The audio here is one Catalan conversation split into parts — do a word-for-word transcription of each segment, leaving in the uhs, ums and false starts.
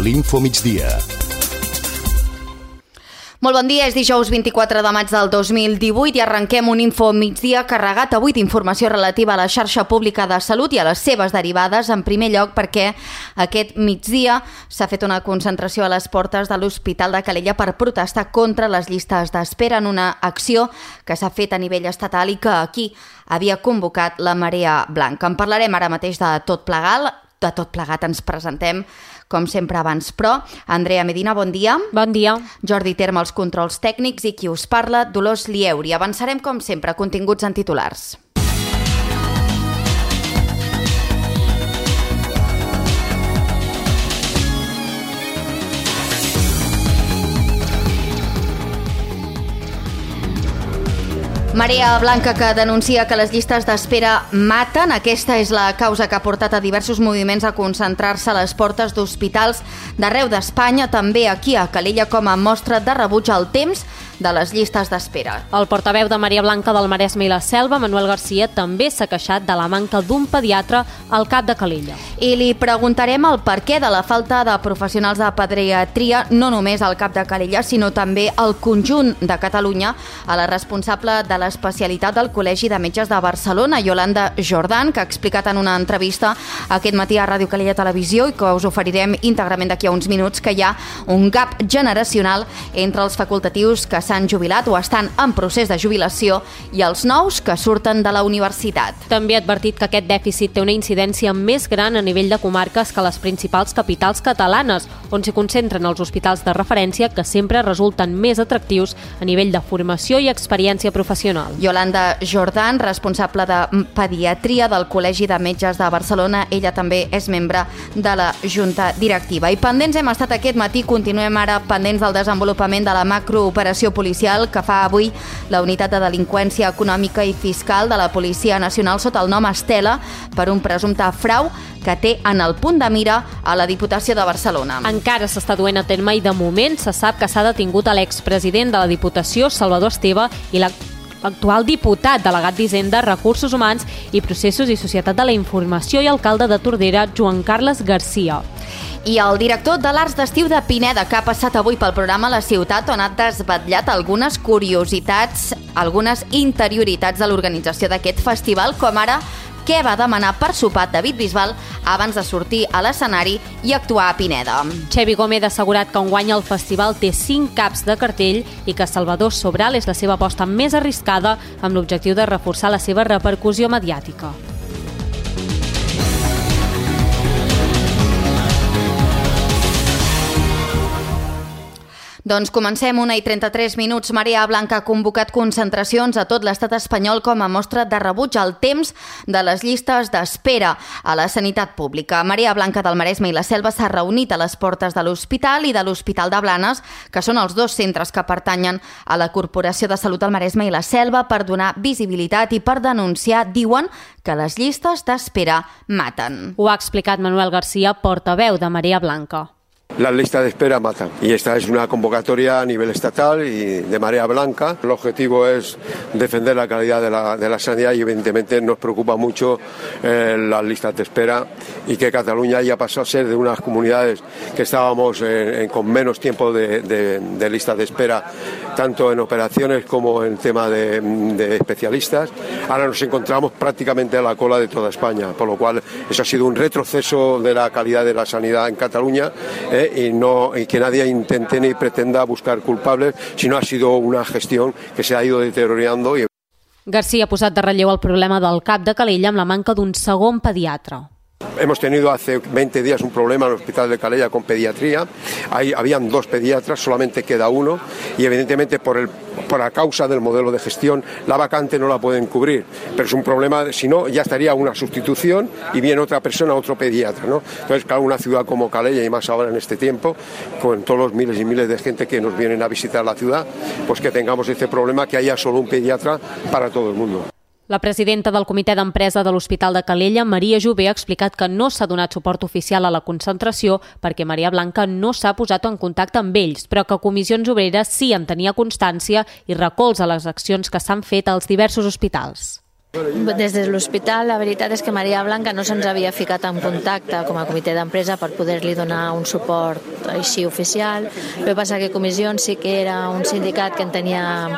l'Info Migdia. Molt bon dia, és dijous vint-i-quatre de maig del dos mil divuit i arrenquem un Info Migdia carregat avui d'informació relativa a la xarxa pública de salut i a les seves derivades, en primer lloc perquè aquest migdia s'ha fet una concentració a les portes de l'Hospital de Calella per protestar contra les llistes d'espera en una acció que s'ha fet a nivell estatal i que aquí havia convocat la Marea Blanca. En parlarem ara mateix de tot plegat, de tot plegat ens presentem com sempre abans, però Andrea Medina, bon dia. Bon dia. Jordi Terme, els controls tècnics, i qui us parla, Dolors Lieuri. Avançarem, com sempre, continguts en titulars. Marea Blanca, que denuncia que les llistes d'espera maten. Aquesta és la causa que ha portat a diversos moviments a concentrar-se a les portes d'hospitals d'arreu d'Espanya, també aquí a Calella, com a mostra de rebuig al temps de les llistes d'espera. El portaveu de Marea Blanca del Maresme i la Selva, Manuel Garcia, també s'ha queixat de la manca d'un pediatre al CAP de Calella. I li preguntarem el perquè de la falta de professionals de pediatria, no només al CAP de Calella, sinó també al conjunt de Catalunya, a la responsable de l'especialitat del Col·legi de Metges de Barcelona, Yolanda Jordan, que ha explicat en una entrevista aquest matí a Ràdio Calella Televisió i que us oferirem íntegrament d'aquí a uns minuts, que hi ha un gap generacional entre els facultatius que s'han jubilat o estan en procés de jubilació i els nous que surten de la universitat. També ha advertit que aquest dèficit té una incidència més gran a nivell de comarques que les principals capitals catalanes, on s'hi concentren els hospitals de referència que sempre resulten més atractius a nivell de formació i experiència professional. Yolanda Jordan, responsable de pediatria del Col·legi de Metges de Barcelona, ella també és membre de la Junta Directiva. I pendents hem estat aquest matí, continuem ara pendents del desenvolupament de la macrooperació policial que fa avui la Unitat de Delinqüència Econòmica i Fiscal de la Policia Nacional sota el nom Estela per un presumpte frau que té en el punt de mira a la Diputació de Barcelona. Encara s'està duent a terme i de moment se sap que s'ha detingut a l'expresident de la Diputació, Salvador Esteve, i la l'actual diputat, delegat d'Hisenda, Recursos Humans i Processos i Societat de la Informació i alcalde de Tordera, Joan Carles Garcia. I el director de l'Arts d'Estiu de Pineda, que ha passat avui pel programa La Ciutat, on ha desvetllat algunes curiositats, algunes interioritats de l'organització d'aquest festival, com ara què va demanar per sopar David Bisbal abans de sortir a l'escenari i actuar a Pineda. Xevi Gómez ha assegurat que enguany el festival té cinc caps de cartell i que Salvador Sobral és la seva aposta més arriscada amb l'objectiu de reforçar la seva repercussió mediàtica. Doncs comencem, una i trenta-tres minuts. Marea Blanca ha convocat concentracions a tot l'estat espanyol com a mostra de rebuig al temps de les llistes d'espera a la sanitat pública. Marea Blanca del Maresme i la Selva s'ha reunit a les portes de l'Hospital i de l'Hospital de Blanes, que són els dos centres que pertanyen a la Corporació de Salut del Maresme i la Selva, per donar visibilitat i per denunciar, diuen, que les llistes d'espera maten. Ho ha explicat Manuel Garcia, portaveu de Marea Blanca. Las listas de espera matan y esta es una convocatoria a nivel estatal y de Marea Blanca. El objetivo es defender la calidad de la, de la sanidad y evidentemente nos preocupa mucho eh, las listas de espera y que Cataluña haya pasado a ser de unas comunidades que estábamos eh, en, con menos tiempo de, de, de listas de espera, tanto en operaciones como en tema de, de especialistas. Ahora nos encontramos prácticamente a la cola de toda España, por lo cual eso ha sido un retroceso de la calidad de la sanidad en Cataluña. Eh, y, no, y que nadie intente ni pretenda buscar culpables, sino ha sido una gestión que se ha ido deteriorando. Y... García ha posat de relleu el problema del CAP de Calella amb la manca d'un segon pediatre. Hemos tenido hace veinte días un problema en el Hospital de Calella con pediatría. Ahí habían dos pediatras, solamente queda uno y evidentemente por el por la causa del modelo de gestión la vacante no la pueden cubrir, pero es un problema, si no ya estaría una sustitución y viene otra persona, otro pediatra, ¿no? Entonces, claro, una ciudad como Calella y más ahora en este tiempo, con todos los miles y miles de gente que nos vienen a visitar la ciudad, pues que tengamos este problema, que haya solo un pediatra para todo el mundo. La presidenta del Comitè d'Empresa de l'Hospital de Calella, Maria Jové, ha explicat que no s'ha donat suport oficial a la concentració perquè Marea Blanca no s'ha posat en contacte amb ells, però que Comissions Obreres sí en tenia constància i recolza les accions que s'han fet als diversos hospitals. Des de l'hospital, la veritat és que Maria Blanca no se'ns havia ficat en contacte com a comitè d'empresa per poder-li donar un suport així oficial. El que passa que Comissions sí que era un sindicat que en tenia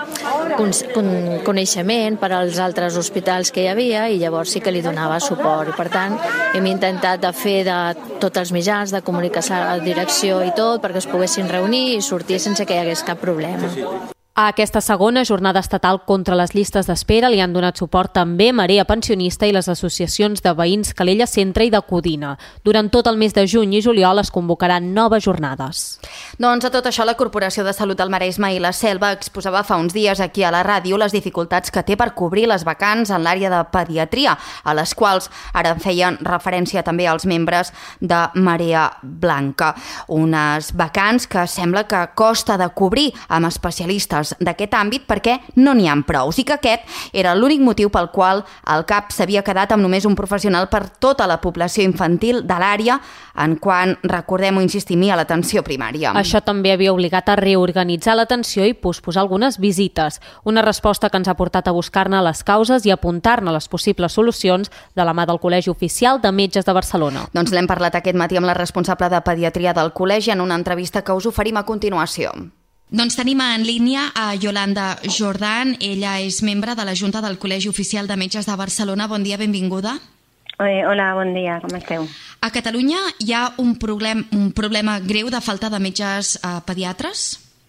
coneixement per als altres hospitals que hi havia i llavors sí que li donava suport. I per tant, hem intentat de fer de tots els mitjans, de comunicar a la direcció i tot, perquè es poguessin reunir i sortir sense que hi hagués cap problema. A aquesta segona jornada estatal contra les llistes d'espera li han donat suport també Marea Pensionista i les associacions de veïns Calella Centre i de Codina. Durant tot el mes de juny i juliol es convocaran noves jornades. Doncs a tot això la Corporació de Salut del Maresme i la Selva exposava fa uns dies aquí a la ràdio les dificultats que té per cobrir les vacants en l'àrea de pediatria, a les quals ara feien referència també als membres de Marea Blanca. Unes vacants que sembla que costa de cobrir amb especialistes d'aquest àmbit perquè no n'hi ha prou i que aquest era l'únic motiu pel qual el C A P s'havia quedat amb només un professional per tota la població infantil de l'àrea en quant, recordem-ho, insistim, a l'atenció primària. Això també havia obligat a reorganitzar l'atenció i posposar algunes visites, una resposta que ens ha portat a buscar-ne les causes i apuntar-ne les possibles solucions de la mà del Col·legi Oficial de Metges de Barcelona. Doncs l'hem parlat aquest matí amb la responsable de pediatria del col·legi en una entrevista que us oferim a continuació. Doncs tenim en línia a Yolanda Jordan. Ella és membre de la Junta del Col·legi Oficial de Metges de Barcelona. Bon dia, benvinguda. Eh, hola, bon dia, com esteu? A Catalunya hi ha un problema, un problema greu de falta de metges eh, pediatres?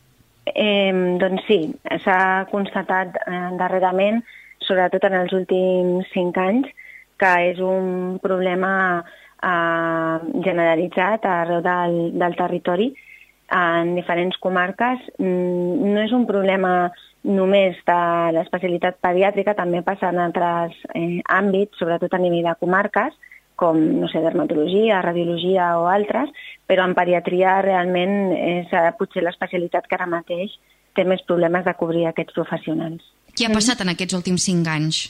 Eh, doncs sí, s'ha constatat eh, darrerament, sobretot en els últims cinc anys, que és un problema eh, generalitzat arreu del, del territori, en diferents comarques. No és un problema només de l'especialitat pediàtrica, també passa en altres eh, àmbits, sobretot a nivell de comarques, com, no sé, dermatologia, radiologia o altres, però en pediatria realment és eh, potser l'especialitat que ara mateix té més problemes de cobrir aquests professionals. Què ha passat en aquests últims cinc anys?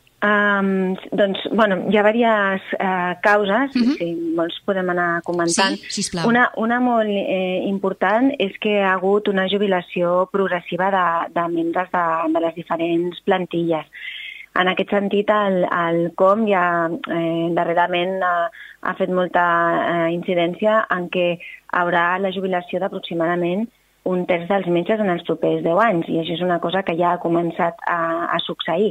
Um, doncs, bueno, hi ha diverses uh, causes, uh-huh. si molts podem anar comentant. Sí, sisplau. Una, una molt eh, important és que hi ha hagut una jubilació progressiva de, de membres de, de les diferents plantilles. En aquest sentit, el, el C O M ja eh, darrerament ha, ha fet molta eh, incidència en què haurà la jubilació d'aproximadament un terç dels metges en els propers deu anys, i això és una cosa que ja ha començat a, a succeir.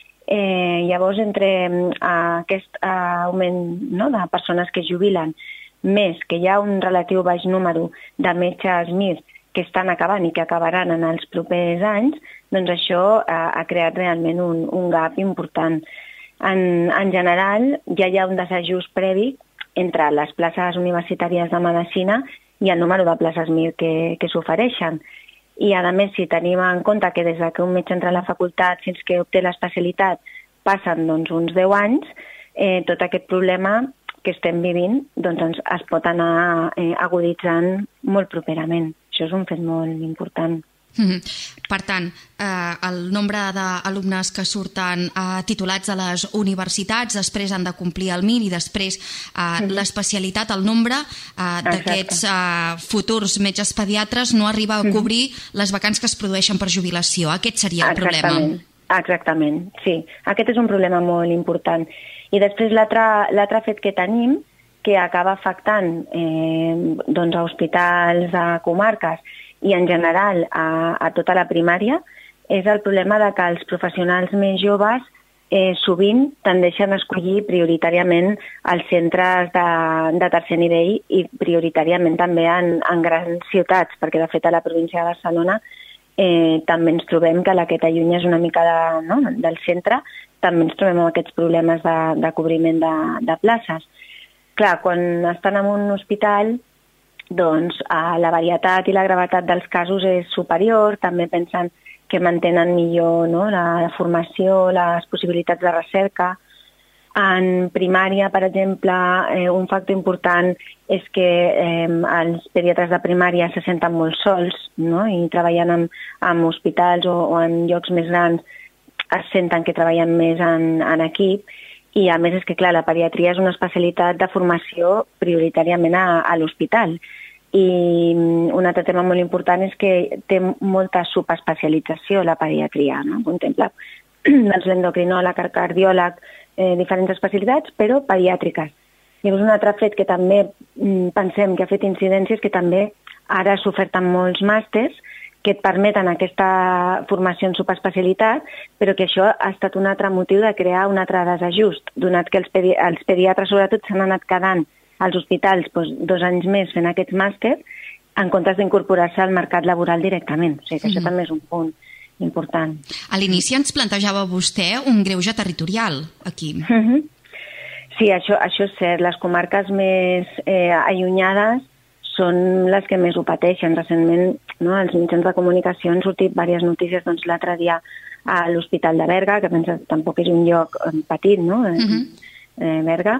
Eh, llavors, entre eh, aquest eh, augment, no, de persones que es jubilen, més que hi ha un relatiu baix número de metges M I R que estan acabant i que acabaran en els propers anys, doncs això eh, ha creat realment un, un gap important. En, en general, ja hi ha un desajust previ entre les places universitàries de medicina i el número de places M I R que, que s'ofereixen. I, a més, si tenim en compte que des que un metge entra a la facultat fins que obté l'especialitat passen doncs, uns deu anys, eh, tot aquest problema que estem vivint doncs, ens, es pot anar eh, aguditzant molt properament. Això és un fet molt important. Mm-hmm. Per tant, eh, el nombre d'alumnes que surten eh, titulats a les universitats després han de complir el M I R i després eh, mm-hmm. l'especialitat, el nombre eh, d'aquests eh, futurs metges pediatres no arriba a cobrir mm-hmm. les vacants que es produeixen per jubilació. Aquest seria el Exactament. problema. Exactament, sí. Aquest és un problema molt important. I després l'altre fet que tenim, que acaba afectant eh, doncs a hospitals, a comarques, i en general a, a tota la primària, és el problema de que els professionals més joves eh, sovint tendeixen a escollir prioritàriament els centres de, de tercer nivell i prioritàriament també en, en grans ciutats, perquè de fet a la província de Barcelona eh, també ens trobem que la que t'allunya és una mica de, no, del centre, també ens trobem amb aquests problemes de, de cobriment de, de places. Clar, quan estan en un hospital, doncs eh, la varietat i la gravetat dels casos és superior, també pensen que mantenen millor, no, la formació, les possibilitats de recerca. En primària, per exemple, eh, un factor important és que eh, els pediatres de primària se senten molt sols, no? I treballant en, en hospitals o, o en llocs més grans es senten que treballen més en, en equip. I a més és que, clar, la pediatria és una especialitat de formació prioritàriament a, a l'hospital. I un altre tema molt important és que té molta subespecialització la pediatria, no? Contempla doncs l'endocrinòleg, el cardiòleg, eh, diferents especialitats, però pediàtriques. Llavors, un altre fet que també mm, pensem que ha fet incidències, que també ara s'oferten molts màsters que et permeten aquesta formació en subespecialitat, però que això ha estat un altre motiu de crear un altre desajust, donat que els, pedi els pediatres sobretot s'han anat quedant als hospitals doncs, dos anys més fent aquests màsters en comptes d'incorporar-se al mercat laboral directament. O sigui que mm. això també és un punt important. A l'inici ens plantejava vostè un greuge territorial aquí. Mm -hmm. Sí, això, això és cert. Les comarques més eh, allunyades són les que més ho pateixen. Recentment, no, als mitjans de comunicació han sortit diverses notícies, doncs l'altre dia a l'Hospital de Berga, que pensa, tampoc és un lloc petit, no?, eh, uh-huh. eh, Berga,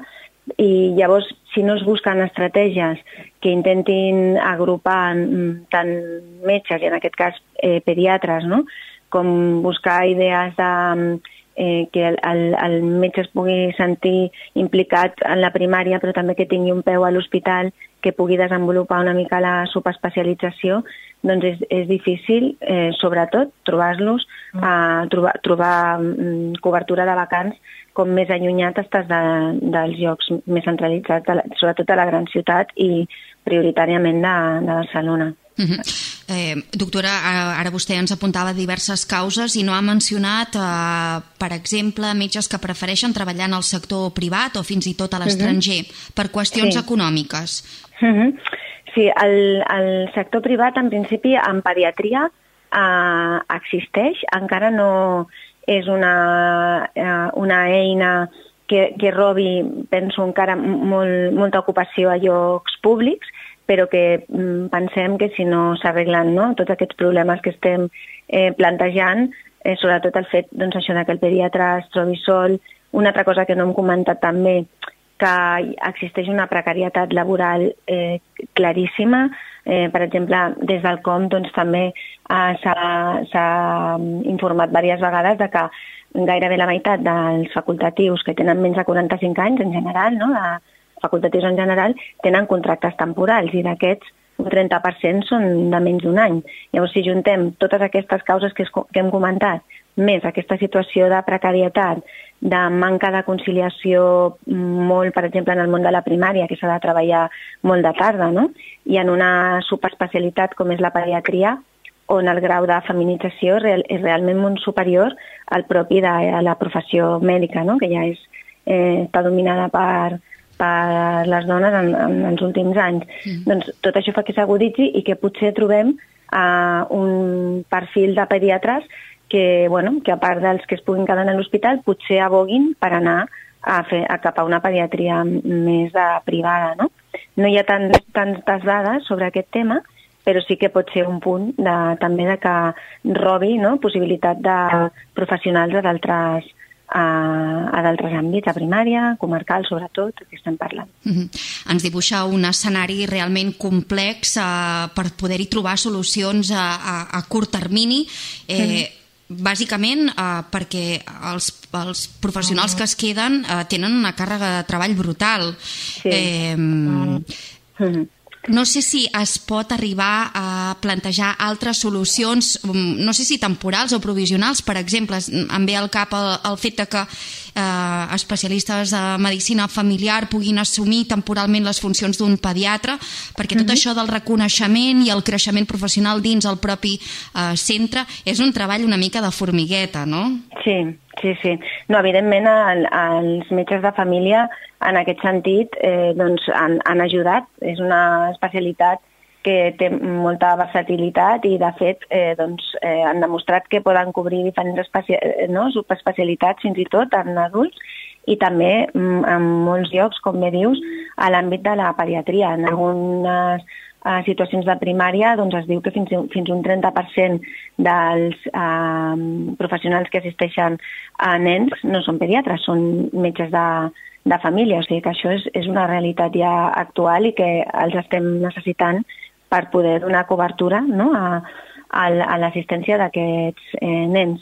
i llavors, si no es busquen estratègies que intentin agrupar tant metges, i en aquest cas eh, pediatres, no?, com buscar idees de eh, que el, el, el metge es pugui sentir implicat en la primària, però també que tingui un peu a l'hospital, que pugui desenvolupar una mica la subespecialització, doncs és, és difícil, eh, sobretot, trobar-los, eh, trobar, trobar mm, cobertura de vacants com més allunyat estàs de, dels llocs més centralitzats, de la, sobretot a la gran ciutat i prioritàriament de, de Barcelona. Uh-huh. eh, doctora, ara vostè ens apuntava diverses causes i no ha mencionat, eh, per exemple, metges que prefereixen treballar en el sector privat o fins i tot a l'estranger, uh-huh. per qüestions sí. econòmiques. Uh-huh. Sí, el, el sector privat, en principi, en pediatria eh, existeix, encara no és una, eh, una eina que, que robi, penso, encara molt, molta ocupació a llocs públics, però que mm, pensem que si no s'arreglen, no?, tots aquests problemes que estem eh, plantejant, eh, sobretot el fet, doncs, això de que el pediatre es trobi sol. Una altra cosa que no hem comentat també, que existeix una precarietat laboral eh, claríssima. Eh, per exemple, des del C O M doncs, també eh, s'ha informat diverses vegades de que gairebé la meitat dels facultatius que tenen menys de quaranta-cinc anys, en general, no?, de facultatius en general, tenen contractes temporals, i d'aquests un trenta per cent són de menys d'un any. Llavors, si juntem totes aquestes causes que, es, que hem comentat, més aquesta situació de precarietat, de manca de conciliació molt, per exemple, en el món de la primària, que s'ha de treballar molt de tarda, no?, i en una subespecialitat com és la pediatria, on el grau de feminització real, és realment molt superior al propi de la professió mèdica, no?, que ja és, eh, està dominada per, per les dones en, en els últims anys. Mm. Doncs tot això fa que s'aguditzi i que potser trobem eh, un perfil de pediatres que, bueno, que a part dels que es puguin quedar a l'hospital, potser aboguin per anar a fer a cap a una pediatria més de privada, no? No hi ha tant, tantes dades sobre aquest tema, però sí que pot ser un punt de, també de que robi, no?, possibilitat de professionals a d'altres a d'altres àmbits, a primària, comarcal, sobretot, que estem parlant. Mm-hmm. Ens dibuixa un escenari realment complex eh, per poder-hi trobar solucions a, a, a curt termini, eh, mm-hmm. bàsicament eh, perquè els, els professionals que es queden eh, tenen una càrrega de treball brutal. Sí. Eh, mm-hmm. No sé si es pot arribar a plantejar altres solucions, no sé si temporals o provisionals. Per exemple, em ve al cap el, el fet de que eh, especialistes de medicina familiar puguin assumir temporalment les funcions d'un pediatre, perquè tot mm-hmm. això del reconeixement i el creixement professional dins el propi eh, centre és un treball una mica de formigueta, no? Sí, sí, sí. No, evidentment, el, els metges de família en aquest sentit eh, doncs han, han ajudat. És una especialitat que té molta versatilitat i, de fet, eh, doncs, eh, han demostrat que poden cobrir diferents no, subespecialitats, fins i tot en adults, i també en molts llocs, com bé dius, a l'àmbit de la pediatria. En algunes eh, situacions de primària doncs es diu que fins, fins un trenta per cent dels eh, professionals que assisteixen a nens no són pediatres, són metges de de família, o sigui que això és, és una realitat ja actual i que els estem necessitant per poder donar cobertura, no?, a, a, a l'assistència d'aquests eh, nens.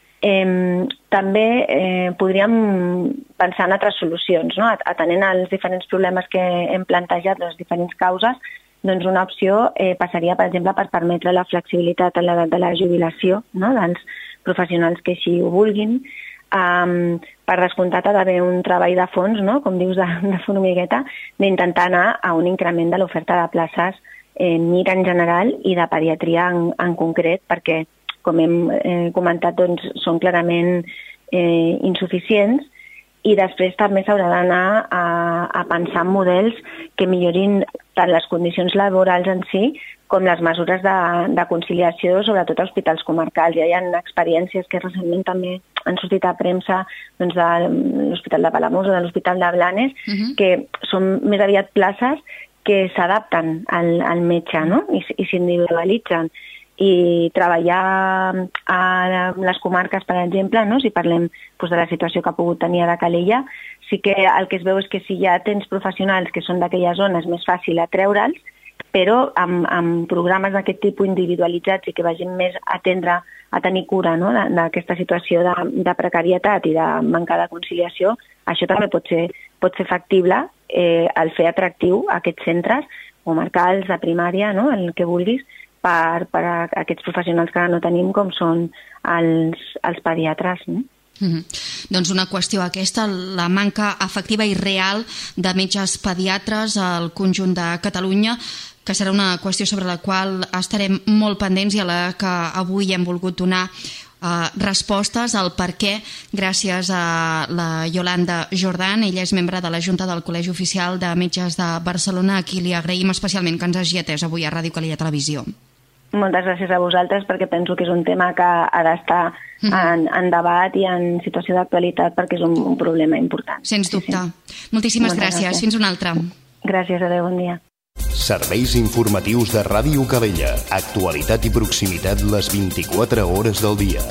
Eh, també eh, podríem pensar en altres solucions, no?, atenent als diferents problemes que hem plantejat, les diferents causes. Doncs una opció eh, passaria, per exemple, per permetre la flexibilitat en l'edat de la jubilació, no?, dels professionals que així ho vulguin. Um, per descomptat ha d'haver un treball de fons, no? Com dius, de, de formigueta, d'intentar anar a un increment de l'oferta de places eh, M I R en general i de pediatria en, en concret, perquè, com hem eh, comentat, doncs, són clarament eh, insuficients, i després també s'haurà d'anar a, a pensar en models que millorin tant les condicions laborals en si com les mesures de, de conciliació, sobretot a hospitals comarcals. Ja hi ha experiències que recentment també han sortit a premsa, doncs, de l'Hospital de Palamós o de l'Hospital de Blanes, uh-huh. que són més aviat places que s'adapten al, al metge, no? I, i s'individualitzen. I treballar a les comarques, per exemple, no? Si parlem doncs, de la situació que ha pogut tenir a la Calella, sí que el que es veu és que si ja tens professionals que són d'aquella zona és més fàcil atreure'ls, però amb, amb programes d'aquest tipus individualitzats i que vagin més a atendre, a tenir cura, no? d'aquesta situació de, de precarietat i de manca de conciliació, això també pot ser, pot ser factible eh, el fer atractiu a aquests centres comarcals, de primària, no? El que vulguis, per, per a aquests professionals que no tenim com són els, els pediatres. No? Mm-hmm. Doncs una qüestió aquesta, la manca efectiva i real de metges pediatres al conjunt de Catalunya, que serà una qüestió sobre la qual estarem molt pendents i a la que avui hem volgut donar Uh, respostes al per què, gràcies a la Yolanda Jordan. Ella és membre de la Junta del Col·legi Oficial de Metges de Barcelona, a qui li agraïm especialment que ens hagi atès avui a Ràdio Calella Televisió. Moltes gràcies a vosaltres, perquè penso que és un tema que ha d'estar mm-hmm. en, en debat i en situació d'actualitat, perquè és un, un problema important. Sens dubte. Sí, sí. Moltíssimes gràcies. gràcies. Fins una altra. Gràcies, adeu, bon dia. Serveis informatius de Ràdio Calella. Actualitat i proximitat les vint-i-quatre hores del dia.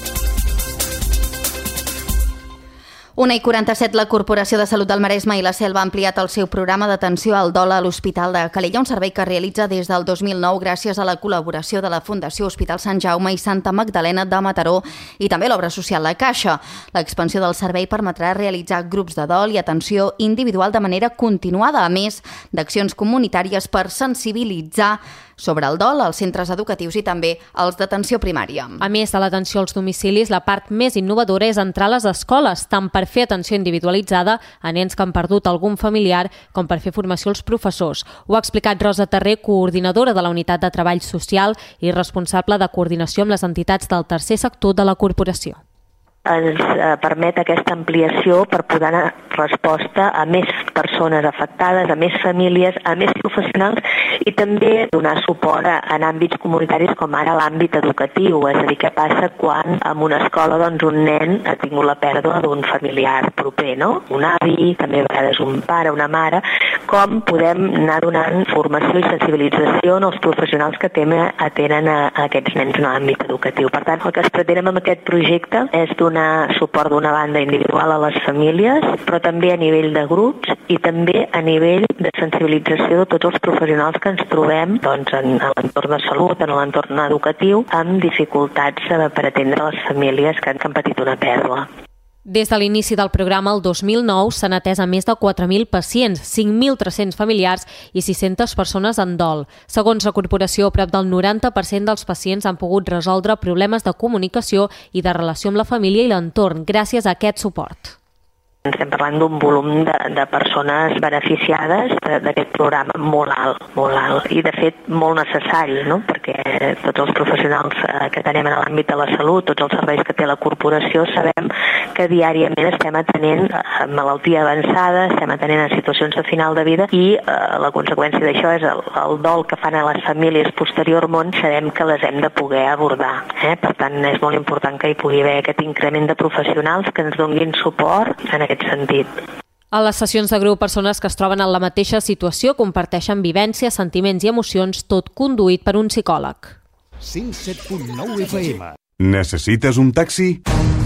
una i quaranta-set, la Corporació de Salut del Maresme i la Selva ha ampliat el seu programa d'atenció al dol a l'Hospital de Calella, un servei que realitza des del dos mil nou gràcies a la col·laboració de la Fundació Hospital Sant Jaume i Santa Magdalena de Mataró i també l'obra social La Caixa. L'expansió del servei permetrà realitzar grups de dol i atenció individual de manera continuada, a més d'accions comunitàries per sensibilitzar sobre el dol als centres educatius i també als d'atenció primària. A més de l'atenció als domicilis, la part més innovadora és entrar a les escoles, tant per fer atenció individualitzada a nens que han perdut algun familiar com per fer formació als professors. Ho ha explicat Rosa Terrer, coordinadora de la Unitat de Treball Social i responsable de coordinació amb les entitats del tercer sector de la corporació. Ens eh, permet aquesta ampliació per poder donar resposta a més persones afectades, a més famílies, a més professionals i també donar suport a, en àmbits comunitaris com ara l'àmbit educatiu, és a dir, què passa quan en una escola doncs, un nen ha tingut la pèrdua d'un familiar proper, no? Un avi, també a vegades un pare, una mare, com podem anar donant formació i sensibilització als professionals que tenen, atenen a, a aquests nens en l'àmbit educatiu. Per tant, el que es pretén amb aquest projecte és donar donar suport d'una banda individual a les famílies, però també a nivell de grups i també a nivell de sensibilització de tots els professionals que ens trobem doncs, en, en l'entorn de salut, en l'entorn educatiu, amb dificultats per atendre les famílies que han, que han patit una pèrdua. Des de l'inici del programa, el dos mil nou, s'han atès a més de quatre mil pacients, cinc mil tres-cents familiars i sis-centes persones en dol. Segons la corporació, prop del noranta per cent dels pacients han pogut resoldre problemes de comunicació i de relació amb la família i l'entorn gràcies a aquest suport. Estem parlant d'un volum de, de persones beneficiades d'aquest programa molt alt, molt alt i de fet molt necessari, no? Perquè tots els professionals que tenim en l'àmbit de la salut, tots els serveis que té la corporació, sabem que diàriament estem atenent a malaltia avançada, estem atenent a situacions de final de vida i eh, la conseqüència d'això és el, el dol que fan a les famílies posteriorment, sabem que les hem de poder abordar. Eh? Per tant, és molt important que hi pugui haver aquest increment de professionals que ens donin suport en aquest sentit. A les sessions de grup, persones que es troben en la mateixa situació comparteixen vivències, sentiments i emocions, tot conduït per un psicòleg. cent set punt nou F M. Necessites un taxi?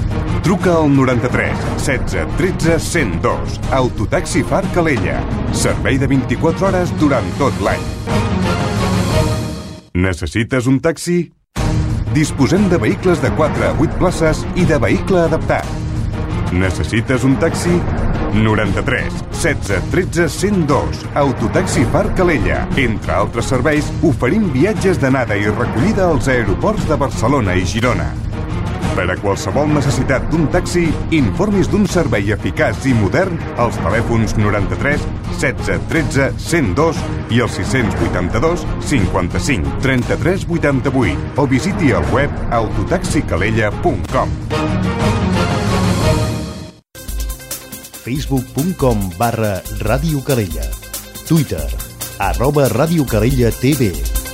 Truca al noranta-tres setze tretze cent dos. Autotaxi Far Calella. Servei de vint-i-quatre hores durant tot l'any. Necessites un taxi? Disposem de vehicles de quatre a vuit places i de vehicle adaptat. Necessites un taxi? noranta-tres setze tretze cent dos. Autotaxi Far Calella. Entre altres serveis, oferim viatges d'anada i recollida als aeroports de Barcelona i Girona. Per a qualsevol necessitat d'un taxi, informis d'un servei eficaç i modern als telèfons noranta-tres setze tretze cent dos i el sis vuitanta-dos cinquanta-cinc trenta-tres vuitanta-vuit o visiti el web autotaxicalella punt com. facebook punt com barra Ràdio Calella. Twitter, arroba Ràdio Calella T V.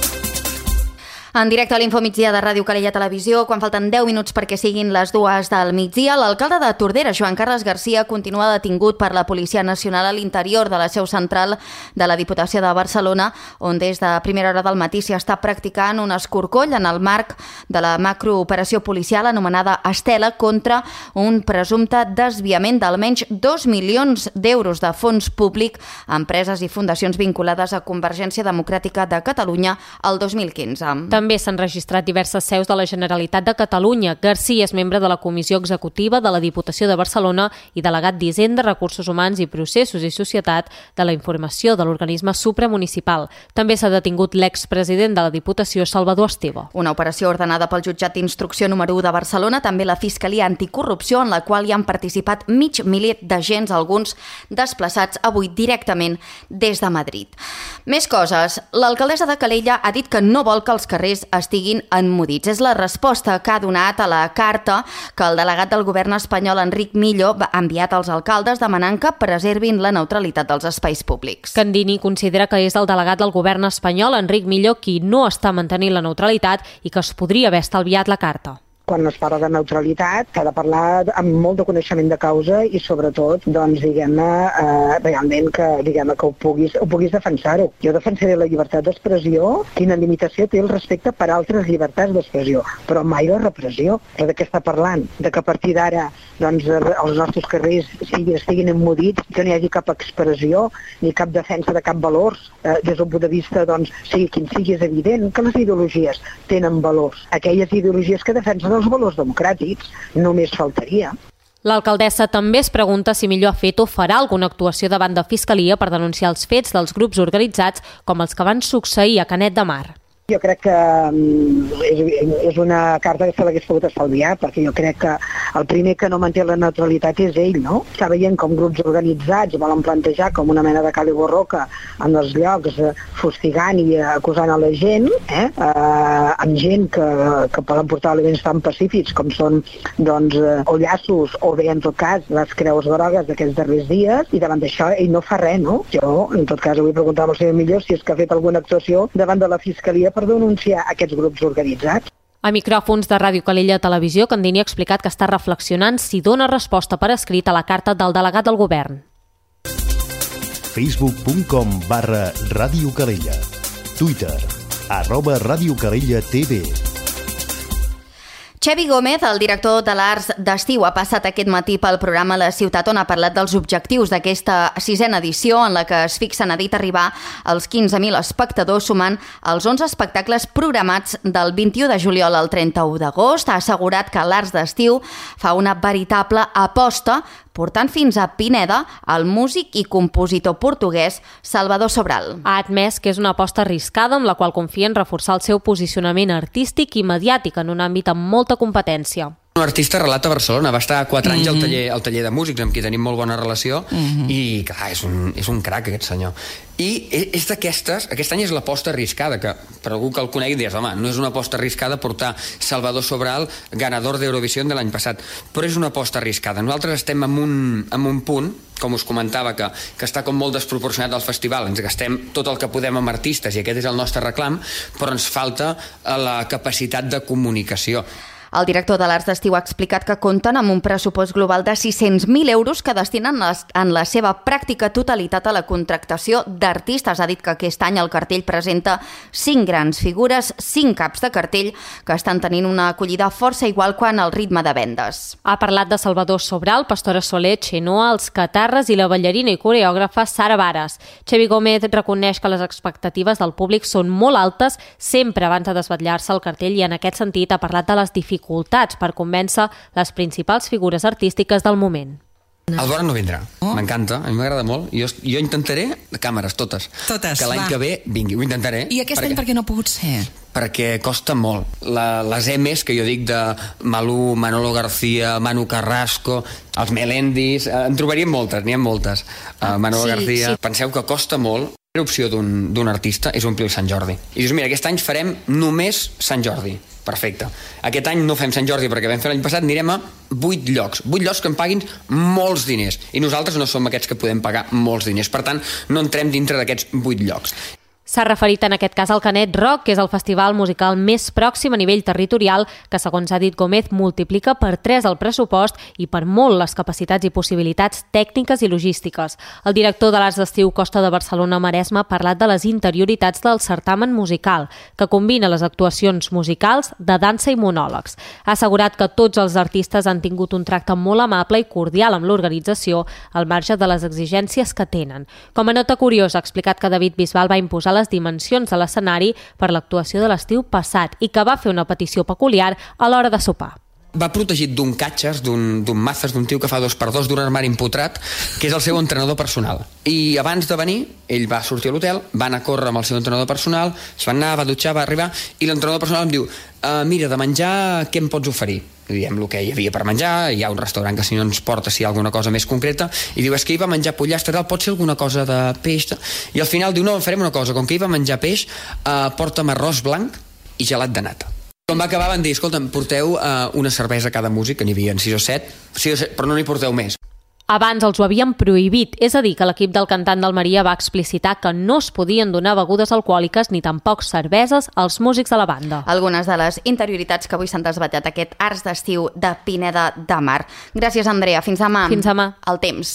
En directe a l'Infomigdia de Ràdio Calella Televisió, quan falten deu minuts perquè siguin les dues del migdia, l'alcalde de Tordera, Joan Carles Garcia, continua detingut per la Policia Nacional a l'interior de la seu central de la Diputació de Barcelona, on des de primera hora del matí s'hi està practicant un escorcoll en el marc de la macrooperació policial anomenada Estela contra un presumpte desviament d'almenys dos milions d'euros de fons públic a empreses i fundacions vinculades a Convergència Democràtica de Catalunya el dos mil quinze. També s'han registrat diverses seus de la Generalitat de Catalunya. Garcia és membre de la Comissió Executiva de la Diputació de Barcelona i delegat d'Hisenda, Recursos Humans i Processos i Societat de la Informació de l'organisme supramunicipal. També s'ha detingut l'expresident de la Diputació, Salvador Esteve. Una operació ordenada pel jutjat d'instrucció número u de Barcelona, també la Fiscalia Anticorrupció, en la qual hi han participat mig miler d'agents, alguns desplaçats avui directament des de Madrid. Més coses. L'alcaldessa de Calella ha dit que no vol que els carrers estiguin emmudits. És la resposta que ha donat a la carta que el delegat del govern espanyol, Enric Millo, ha enviat als alcaldes demanant que preservin la neutralitat dels espais públics. Candini considera que és el delegat del govern espanyol, Enric Millo, qui no està mantenint la neutralitat i que es podria haver estalviat la carta. Quan es parla de neutralitat, s'ha de parlar amb molt de coneixement de causa i, sobretot, doncs, diguem-ne, eh, realment que, diguem-ne, que ho puguis, ho puguis defensar-ho. Jo defensaré la llibertat d'expressió, quina limitació té el respecte per altres llibertats d'expressió, però mai la repressió. Però de què està parlant? De que a partir d'ara, doncs, els nostres carrers siguin, estiguin emmudits, que no hi hagi cap expressió ni cap defensa de cap valors. Eh, des d'un punt de vista, doncs, sigui quin sigui, és evident que les ideologies tenen valors. Aquelles ideologies que defensen els valors democràtics, només faltaria. L'alcaldessa també es pregunta si Millo ha fet o farà alguna actuació davant de Fiscalia per denunciar els fets dels grups organitzats com els que van succeir a Canet de Mar. Jo crec que és una carta que se l'hagués pogut estalviar, perquè jo crec que el primer que no manté la neutralitat és ell, no? Està veient com grups organitzats volen plantejar com una mena de cal i borroca en els llocs, fustigant i acusant a la gent, eh? Eh, amb gent que, que poden portar elements tan pacífics com són, doncs, o llaços o bé, en tot cas, les creus grogues d'aquests darrers dies, i davant d'això ell no fa res, no? Jo, en tot cas, vull preguntar al senyor Millo si és que ha fet alguna actuació davant de la Fiscalia per denunciar aquests grups organitzats. A micròfons de Ràdio Calella Televisió, Candini ha explicat que està reflexionant si dona resposta per escrit a la carta del delegat del govern. facebook punt com barra Ràdio Calella. Twitter, arroba Ràdio Calella T V. Xevi Gómez, el director de l'Arts d'Estiu, ha passat aquest matí pel programa La Ciutat, on ha parlat dels objectius d'aquesta sisena edició, en la que es fixen, ha dit, arribar als quinze mil espectadors, sumant els onze espectacles programats del vint-i-u de juliol al trenta-u d'agost. Ha assegurat que l'Arts d'Estiu fa una veritable aposta, portant fins a Pineda el músic i compositor portuguès Salvador Sobral. Ha admès que és una aposta arriscada amb la qual confia en reforçar el seu posicionament artístic i mediàtic en un àmbit amb molta competència. Un artista arrelat a Barcelona, va estar quatre anys mm -hmm. al, taller, al taller de músics, amb qui tenim molt bona relació, mm -hmm. i clar, és un, és un crac aquest senyor. I és d'aquestes, aquest any és l'aposta arriscada, que per algú que el conegui dius, home, no és una aposta arriscada portar Salvador Sobral, ganador d'Eurovisió de l'any passat, però és una aposta arriscada. Nosaltres estem en un, en un punt, com us comentava, que, que està com molt desproporcionat al festival, ens gastem tot el que podem amb artistes i aquest és el nostre reclam, però ens falta la capacitat de comunicació. El director de l'Arts d'Estiu ha explicat que compten amb un pressupost global de sis-cents mil euros que destinen en la seva pràctica totalitat a la contractació d'artistes. Ha dit que aquest any el cartell presenta cinc grans figures, cinc caps de cartell que estan tenint una acollida força igual quant al ritme de vendes. Ha parlat de Salvador Sobral, Pastora Soler, Xenoa, els Catarres i la ballarina i coreògrafa Sara Vares. Xevi Gómez reconeix que les expectatives del públic són molt altes sempre abans de desvetllar-se el cartell i en aquest sentit ha parlat de les dificultats dificultats per convèncer les principals figures artístiques del moment. El Bora no vindrà, oh. m'encanta, a mi m'agrada molt. Jo, jo intentaré, de càmeres, totes, totes que l'any que ve vingui, ho intentaré. I aquest perquè... any per què no ha pogut ser? perquè costa molt. La, les emes que jo dic de Malú, Manolo García, Manu Carrasco, els Melendis, eh, en trobaríem moltes, n'hi ha moltes. Uh, Manolo sí, García. Sí. Penseu que costa molt. L'opció d'un artista és omplir el Sant Jordi. I dius, mira, aquest any farem només Sant Jordi. Perfecte. Aquest any no fem Sant Jordi perquè vam fer l'any passat, anirem a vuit llocs. vuit llocs que em paguin molts diners. I nosaltres no som aquests que podem pagar molts diners. Per tant, no entrem dintre d'aquests vuit llocs. S'ha referit en aquest cas al Canet Rock, que és el festival musical més pròxim a nivell territorial, que, segons ha dit Gómez, multiplica per tres el pressupost i per molt les capacitats i possibilitats tècniques i logístiques. El director de l'Arts d'Estiu Costa de Barcelona-Maresme ha parlat de les interioritats del certamen musical, que combina les actuacions musicals, de dansa i monòlegs. Ha assegurat que tots els artistes han tingut un tracte molt amable i cordial amb l'organització, al marge de les exigències que tenen. Com a nota curiosa, ha explicat que David Bisbal va imposar les dimensions de l'escenari per l'actuació de l'estiu passat i que va fer una petició peculiar a l'hora de sopar. Va protegit d'un catxes, d'un mazes, d'un tio que fa dos per dos, d'un armari empotrat, que és el seu entrenador personal. I abans de venir, ell va sortir a l'hotel, va anar a córrer amb el seu entrenador personal, es va anar, va dutxar, va arribar, i l'entrenador personal em diu, uh, mira, de menjar, què em pots oferir? I diem el que hi havia per menjar, hi ha un restaurant que si no ens porta si hi ha alguna cosa més concreta, i diu, és que hi va menjar pollastre, tal, pot ser alguna cosa de peix? I al final diu, no, farem una cosa, com que hi va menjar peix, uh, porta'm arròs blanc i gelat de nata. Quan va acabar van dir, escolta'm, porteu uh, una cervesa a cada músic, que n'hi havia sis o set, sis o set, però no n'hi porteu més. Abans els ho havien prohibit, és a dir, que l'equip del cantant d'Almeria va explicitar que no es podien donar begudes alcohòliques ni tampoc cerveses als músics de la banda. Algunes de les interioritats que avui s'han desvetllat aquest Arts d'Estiu de Pineda de Mar. Gràcies, Andrea. Fins demà. Fins demà. El temps.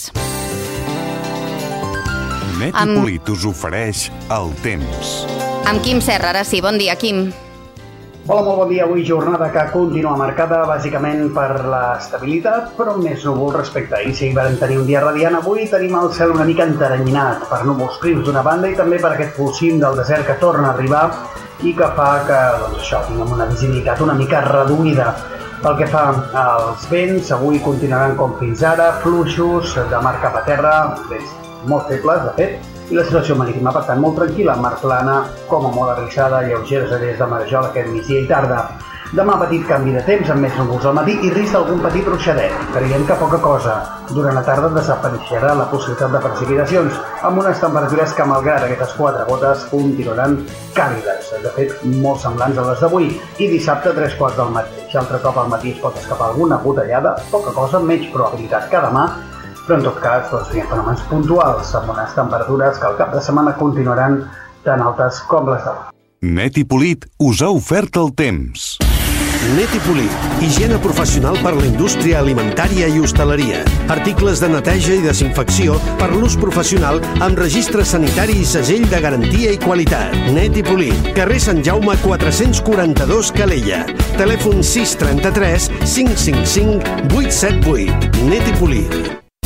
Net i Amb... Polit us ofereix el temps. Amb Quim Serra, ara sí. Bon dia, Quim. Hola, molt bon dia. Avui jornada que continua marcada bàsicament per l'estabilitat, però més núvol respecte a ahir. Si vam tenir un dia radiant, avui tenim el cel una mica enteranyinat per núvols prims d'una banda i també per aquest polsim del desert que torna a arribar i que fa que, doncs això, tinguem una visibilitat una mica reduïda. Pel que fa als vents, avui continuaran com fins ara, fluixos de mar cap a terra, vents molt febles, de fet, i la situació marítima, per tant, molt tranquil·la, mar plana, com a molt arrissada, lleugeres àrees de marejol aquest migdia i tarda. Demà petit canvi de temps, amb més núvols al matí i risc d'algun petit ruixadet. Creiem que poca cosa. Durant la tarda desapareixerà la possibilitat de precipitacions, amb unes temperatures que, malgrat aquestes quatre gotes, continuaran càlides. De fet, molt semblants a les d'avui. I dissabte, tres quarts del matí. Altre cop al matí es pot escapar alguna gotellada, poca cosa, menys probabilitat que demà, però en tot cas doncs, hi ha fenòmens puntuals amb unes temperatures que al cap de setmana continuaran tan altes com les d'avui. Net i Polit us ha ofert el temps. Net i Polit, higiene professional per la indústria alimentària i hostaleria. Articles de neteja i desinfecció per l'ús professional amb registre sanitari i segell de garantia i qualitat. Net i Polit, carrer Sant Jaume quatre-cents quaranta-dos, Calella. Telèfon sis trenta-tres cinc cinc cinc vuit set vuit. Net i Polit.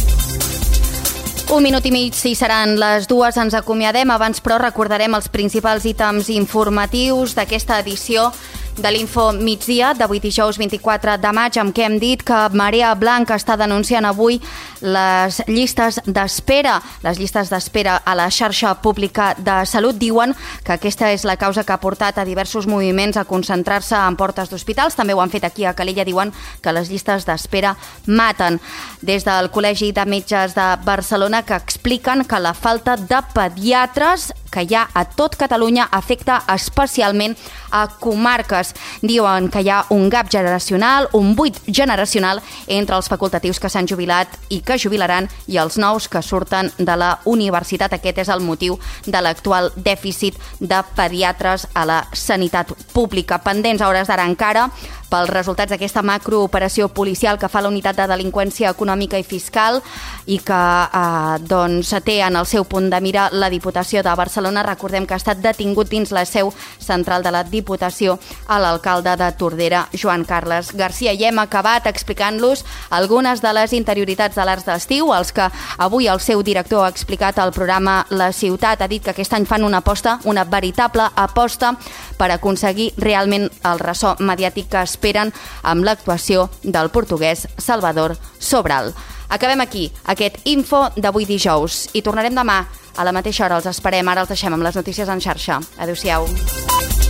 Un minut i mig, si seran les dues, ens acomiadem. Abans, però, recordarem els principals ítems informatius d'aquesta edició de l'Info Migdia d'avui dijous vint-i-quatre de maig, amb què hem dit que Marea Blanca està denunciant avui les llistes d'espera. Les llistes d'espera a la xarxa pública de salut diuen que aquesta és la causa que ha portat a diversos moviments a concentrar-se en portes d'hospitals. També ho han fet aquí a Calella, diuen que les llistes d'espera maten. Des del Col·legi de Metges de Barcelona, que expliquen que la falta de pediatres que hi ha a tot Catalunya afecta especialment a comarques. Diuen que hi ha un gap generacional, un buit generacional entre els facultatius que s'han jubilat i que jubilaran i els nous que surten de la universitat. Aquest és el motiu de l'actual dèficit de pediatres a la sanitat pública. Pendents a hores d'ara encara pels resultats d'aquesta macrooperació policial que fa la Unitat de Delinqüència Econòmica i Fiscal i que eh, doncs, té en el seu punt de mira la Diputació de Barcelona. Recordem que ha estat detingut dins la seu central de la Diputació a l'alcalde de Tordera, Joan Carles Garcia. I hem acabat explicant-los algunes de les interioritats de l'Arts d'Estiu, els que avui el seu director ha explicat al programa La Ciutat. Ha dit que aquest any fan una aposta, una veritable aposta per aconseguir realment el ressò mediàtic que esperen amb l'actuació del portuguès Salvador Sobral. Acabem aquí aquest Info d'avui dijous i tornarem demà a la mateixa hora. Els esperem. Ara els deixem amb les notícies en xarxa. Adéu-siau.